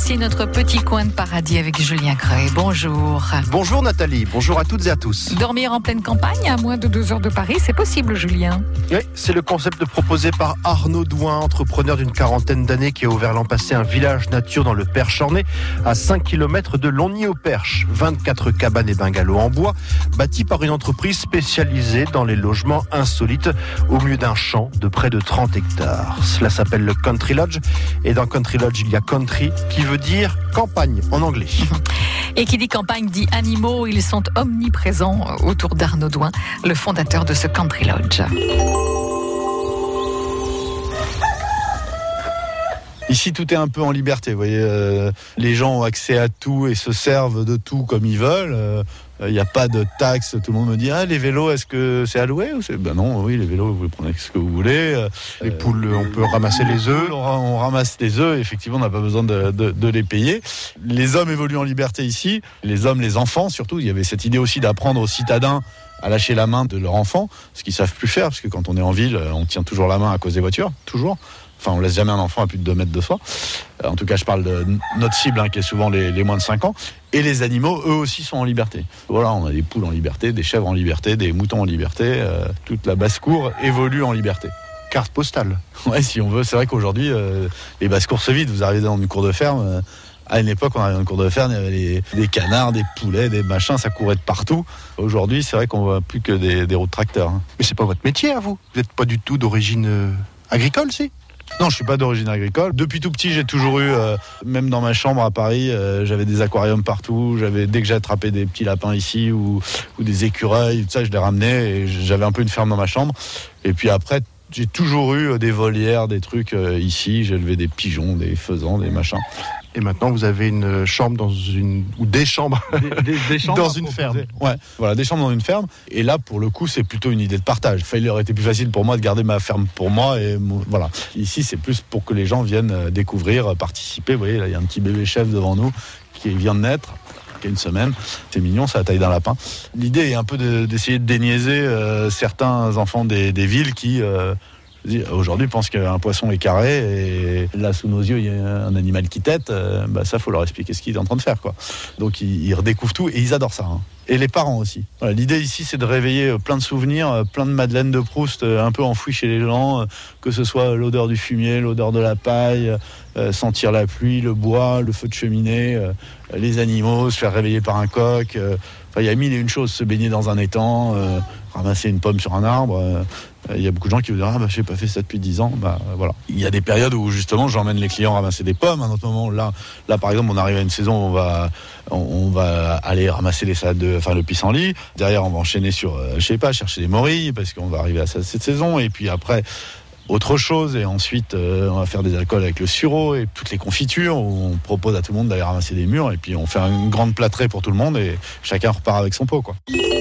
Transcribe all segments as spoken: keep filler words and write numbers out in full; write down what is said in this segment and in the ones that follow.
Voici notre petit coin de paradis avec Julien Creux. Bonjour. Bonjour Nathalie, bonjour à toutes et à tous. Dormir en pleine campagne à moins de deux heures de Paris, c'est possible, Julien? Oui, c'est le concept proposé par Arnaud Douin, entrepreneur d'une quarantaine d'années qui a ouvert l'an passé un village nature dans le Perche-Ornay, à cinq kilomètres de Longny-au-Perche. vingt-quatre cabanes et bungalows en bois, bâtis par une entreprise spécialisée dans les logements insolites, au milieu d'un champ de près de trente hectares. Cela s'appelle le Country Lodge, et dans Country Lodge, il y a country, qui veut dire campagne en anglais. Et qui dit campagne dit animaux, ils sont omniprésents autour d'Arnaud Douin, le fondateur de ce Country Lodge. Ici, tout est un peu en liberté. Vous voyez, euh, les gens ont accès à tout et se servent de tout comme ils veulent. Euh, Il n'y a pas de taxes. Tout le monde me dit ah, les vélos, est-ce que c'est alloué ou c'est... Ben non, oui, les vélos, vous pouvez prendre ce que vous voulez. Les poules, on peut ramasser les œufs. On, on ramasse les œufs. Effectivement, on n'a pas besoin de, de, de les payer. Les hommes évoluent en liberté ici. Les hommes, les enfants surtout. Il y avait cette idée aussi d'apprendre aux citoyens à lâcher la main de leur enfant, ce qu'ils ne savent plus faire, parce que quand on est en ville, on tient toujours la main à cause des voitures, toujours. Enfin, on laisse jamais un enfant à plus de deux mètres de soi. En tout cas, je parle de notre cible, hein, qui est souvent les, les moins de cinq ans. Et les animaux, eux aussi, sont en liberté. Voilà, on a des poules en liberté, des chèvres en liberté, des moutons en liberté. Euh, toute la basse-cour évolue en liberté. Carte postale. Ouais, si on veut. C'est vrai qu'aujourd'hui, euh, les basses-cours se vident. Vous arrivez dans une cour de ferme... Euh, à une époque, on arrivait dans une cour de ferme, il y avait les, des canards, des poulets, des machins, ça courait de partout. Aujourd'hui, c'est vrai qu'on voit plus que des, des roues de tracteurs. Hein. Mais c'est pas votre métier à vous. Vous n'êtes pas du tout d'origine euh, agricole, si? Non, je suis pas d'origine agricole. Depuis tout petit, j'ai toujours eu, euh, même dans ma chambre à Paris, euh, j'avais des aquariums partout. J'avais, dès que j'ai attrapé des petits lapins ici ou, ou des écureuils, tout ça, je les ramenais et j'avais un peu une ferme dans ma chambre. Et puis après, j'ai toujours eu des volières, des trucs euh, ici. J'ai élevé des pigeons, des faisans, des machins. Et maintenant, vous avez une chambre dans une... ou des chambres, des, des, des chambres dans une ferme. Ouais, voilà, des chambres dans une ferme. Et là, pour le coup, c'est plutôt une idée de partage. Enfin, il aurait été plus facile pour moi de garder ma ferme pour moi. Et voilà. Ici, c'est plus pour que les gens viennent découvrir, participer. Vous voyez, là, il y a un petit bébé chef devant nous qui vient de naître. Qui a une semaine, c'est mignon, c'est la taille d'un lapin. L'idée est un peu de, d'essayer de déniaiser euh, certains enfants des, des villes qui euh, aujourd'hui pensent qu'un poisson est carré et là sous nos yeux il y a un animal qui tète. Euh, bah ça, faut leur expliquer ce qu'il est en train de faire, quoi. Donc ils, ils redécouvrent tout et ils adorent ça. Hein. Et les parents aussi. Voilà, l'idée ici, c'est de réveiller plein de souvenirs, plein de Madeleine de Proust un peu enfouies chez les gens, que ce soit l'odeur du fumier, l'odeur de la paille, euh, sentir la pluie, le bois, le feu de cheminée, euh, les animaux, se faire réveiller par un coq. Euh, enfin, il y a mille et une choses, se baigner dans un étang, euh, ramasser une pomme sur un arbre. Euh, il y a beaucoup de gens qui vous disent ah bah j'ai pas fait ça depuis dix ans. Bah voilà. Il y a des périodes où justement j'emmène les clients ramasser des pommes. À un autre moment, là, là par exemple, on arrive à une saison où on va, on, on va aller ramasser les salades, de, enfin le pissenlit. Derrière, on va enchaîner sur, euh, je sais pas, chercher des morilles parce qu'on va arriver à cette saison. Et puis après, autre chose. Et ensuite, euh, on va faire des alcools avec le sureau et toutes les confitures où on propose à tout le monde d'aller ramasser des mûres. Et puis on fait une grande plâtrée pour tout le monde et chacun repart avec son pot, quoi.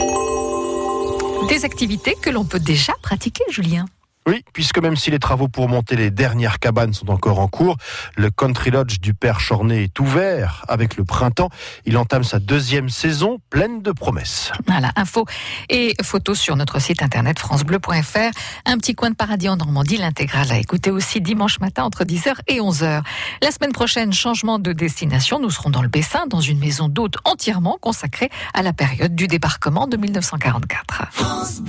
Des activités que l'on peut déjà pratiquer, Julien. Oui, puisque même si les travaux pour monter les dernières cabanes sont encore en cours, le Country Lodge du Perche-Ornay est ouvert avec le printemps. Il entame sa deuxième saison pleine de promesses. Voilà, infos et photos sur notre site internet francebleu point f r. Un petit coin de paradis en Normandie, l'intégrale à écouter aussi dimanche matin entre dix heures et onze heures. La semaine prochaine, changement de destination. Nous serons dans le Bessin, dans une maison d'hôtes entièrement consacrée à la période du débarquement de mille neuf cent quarante-quatre. France